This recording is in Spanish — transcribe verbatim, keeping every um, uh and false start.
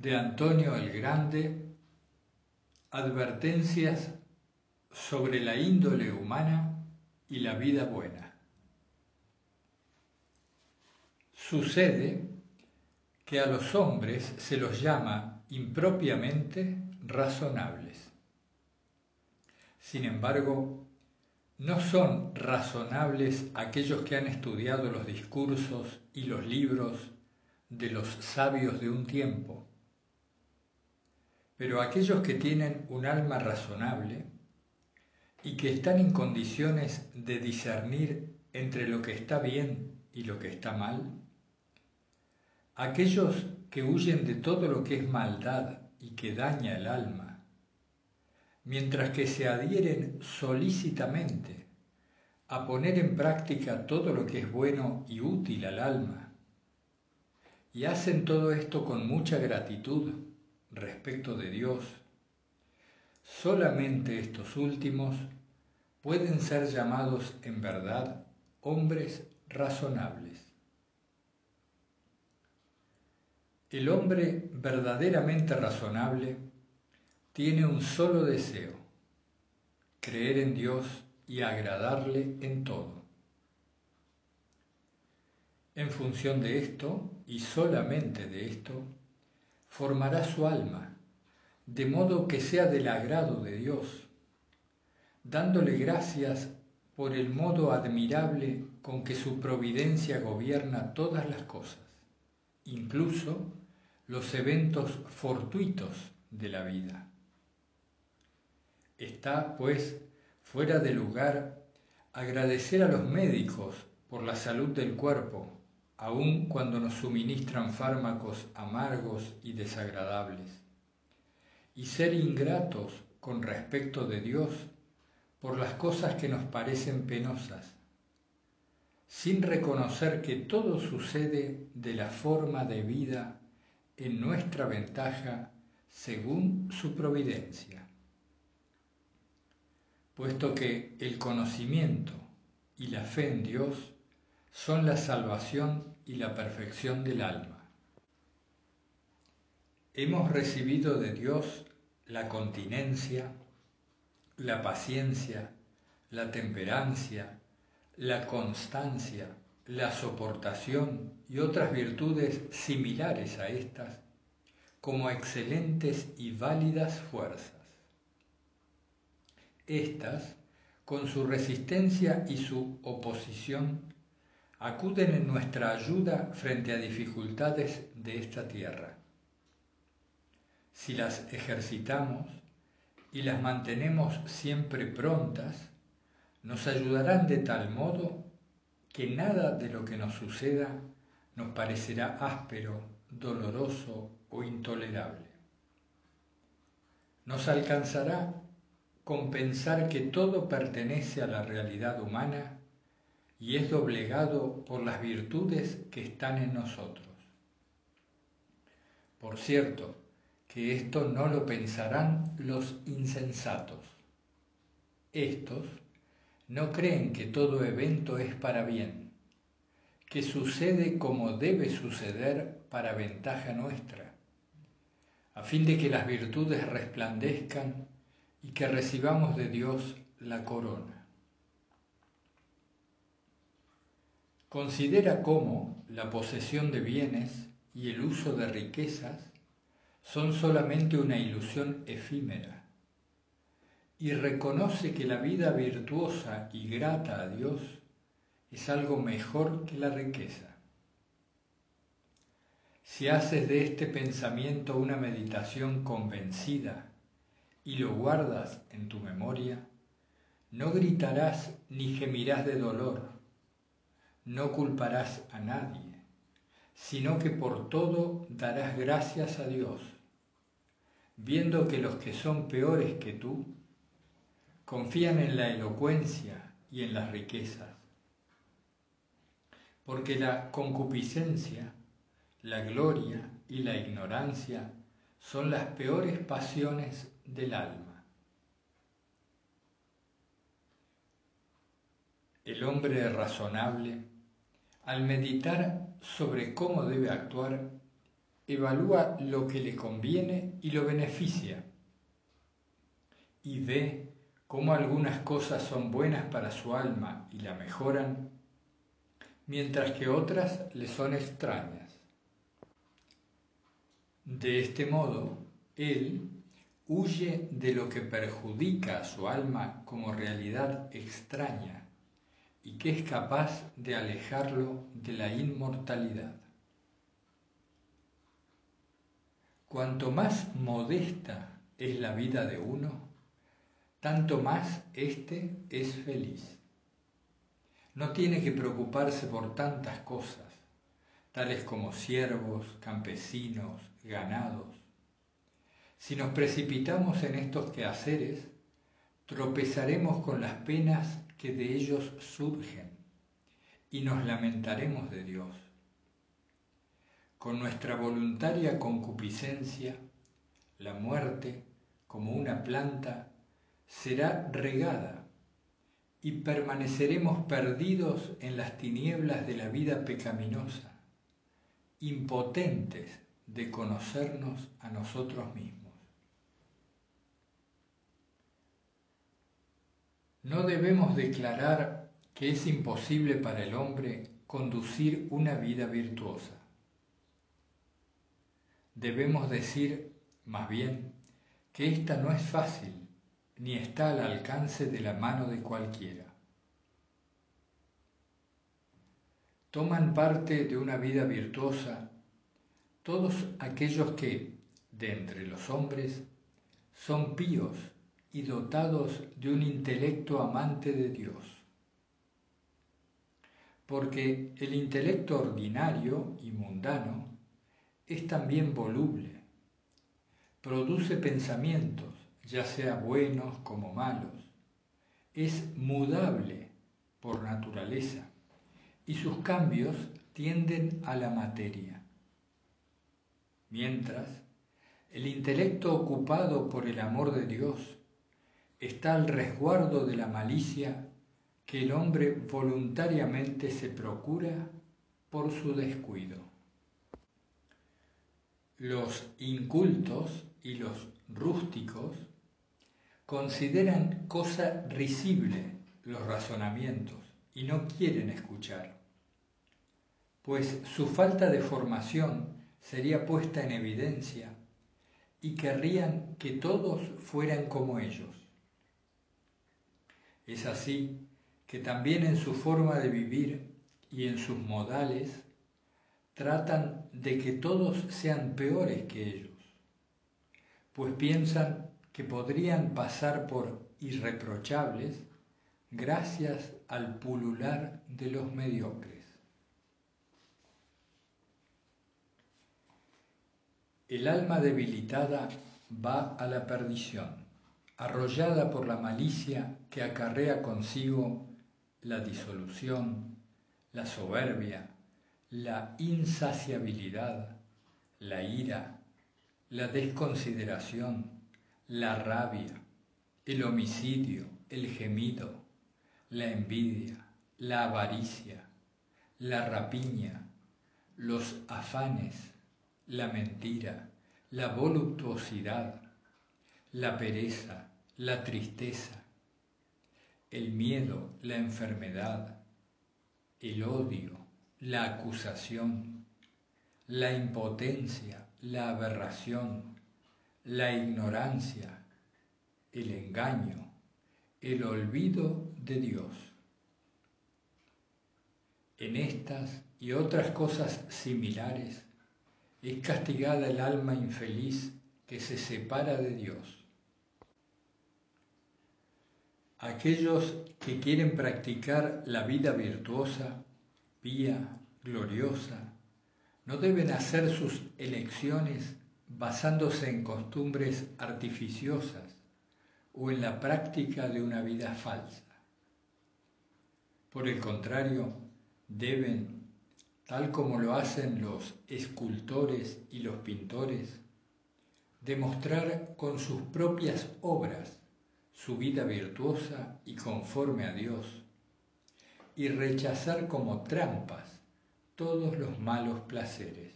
de Antonio el Grande, advertencias sobre la índole humana y la vida buena. Sucede que a los hombres se los llama impropiamente razonables. Sin embargo, no son razonables aquellos que han estudiado los discursos y los libros de los sabios de un tiempo, pero aquellos que tienen un alma razonable y que están en condiciones de discernir entre lo que está bien y lo que está mal, aquellos que huyen de todo lo que es maldad y que daña el alma, mientras que se adhieren solícitamente a poner en práctica todo lo que es bueno y útil al alma, y hacen todo esto con mucha gratitud respecto de Dios, solamente estos últimos pueden ser llamados en verdad hombres razonables. El hombre verdaderamente razonable tiene un solo deseo: creer en Dios y agradarle en todo. En función de esto, y solamente de esto, formará su alma, de modo que sea del agrado de Dios, dándole gracias por el modo admirable con que su providencia gobierna todas las cosas, incluso los eventos fortuitos de la vida. Está, pues, fuera de lugar agradecer a los médicos por la salud del cuerpo, aun cuando nos suministran fármacos amargos y desagradables, y ser ingratos con respecto de Dios por las cosas que nos parecen penosas, sin reconocer que todo sucede de la forma de vida en nuestra ventaja según su providencia. Puesto que el conocimiento y la fe en Dios son la salvación y la perfección del alma. Hemos recibido de Dios la continencia, la paciencia, la temperancia, la constancia, la soportación y otras virtudes similares a estas, como excelentes y válidas fuerzas. Estas, con su resistencia y su oposición, acuden en nuestra ayuda frente a dificultades de esta tierra. Si las ejercitamos y las mantenemos siempre prontas, nos ayudarán de tal modo que nada de lo que nos suceda nos parecerá áspero, doloroso o intolerable. Nos alcanzará con pensar que todo pertenece a la realidad humana y es doblegado por las virtudes que están en nosotros. Por cierto, que esto no lo pensarán los insensatos. Estos no creen que todo evento es para bien, que sucede como debe suceder para ventaja nuestra, a fin de que las virtudes resplandezcan y que recibamos de Dios la corona. Considera cómo la posesión de bienes y el uso de riquezas son solamente una ilusión efímera, y reconoce que la vida virtuosa y grata a Dios es algo mejor que la riqueza. Si haces de este pensamiento una meditación convencida y lo guardas en tu memoria, no gritarás ni gemirás de dolor, no culparás a nadie, sino que por todo darás gracias a Dios, viendo que los que son peores que tú confían en la elocuencia y en las riquezas, porque la concupiscencia, la gloria y la ignorancia son las peores pasiones del alma. El hombre razonable, al meditar sobre cómo debe actuar, evalúa lo que le conviene y lo beneficia, y ve cómo algunas cosas son buenas para su alma y la mejoran, mientras que otras le son extrañas. De este modo, él huye de lo que perjudica a su alma como realidad extraña y que es capaz de alejarlo de la inmortalidad. Cuanto más modesta es la vida de uno, tanto más éste es feliz. No tiene que preocuparse por tantas cosas, tales como siervos, campesinos, ganados. Si nos precipitamos en estos quehaceres, tropezaremos con las penas que de ellos surgen y nos lamentaremos de Dios. Con nuestra voluntaria concupiscencia, la muerte, como una planta, será regada y permaneceremos perdidos en las tinieblas de la vida pecaminosa, impotentes de conocernos a nosotros mismos. No debemos declarar que es imposible para el hombre conducir una vida virtuosa. Debemos decir, más bien, que esta no es fácil, ni está al alcance de la mano de cualquiera. Toman parte de una vida virtuosa todos aquellos que, de entre los hombres, son píos y dotados de un intelecto amante de Dios. Porque el intelecto ordinario y mundano es también voluble, produce pensamientos, ya sea buenos como malos, es mudable por naturaleza y sus cambios tienden a la materia. Mientras, el intelecto ocupado por el amor de Dios está al resguardo de la malicia que el hombre voluntariamente se procura por su descuido. Los incultos y los rústicos consideran cosa risible los razonamientos y no quieren escuchar, pues su falta de formación sería puesta en evidencia y querrían que todos fueran como ellos. Es así que también en su forma de vivir y en sus modales tratan de que todos sean peores que ellos, pues piensan que podrían pasar por irreprochables gracias al pulular de los mediocres. El alma debilitada va a la perdición, arrollada por la malicia que acarrea consigo la disolución, la soberbia, la insaciabilidad, la ira, la desconsideración, la rabia, el homicidio, el gemido, la envidia, la avaricia, la rapiña, los afanes, la mentira, la voluptuosidad, la pereza, la tristeza, el miedo, la enfermedad, el odio, la acusación, la impotencia, la aberración, la ignorancia, el engaño, el olvido de Dios. En estas y otras cosas similares es castigada el alma infeliz que se separa de Dios. Aquellos que quieren practicar la vida virtuosa, pía, gloriosa, no deben hacer sus elecciones basándose en costumbres artificiosas o en la práctica de una vida falsa. Por el contrario, deben, tal como lo hacen los escultores y los pintores, demostrar con sus propias obras su vida virtuosa y conforme a Dios, y rechazar como trampas todos los malos placeres.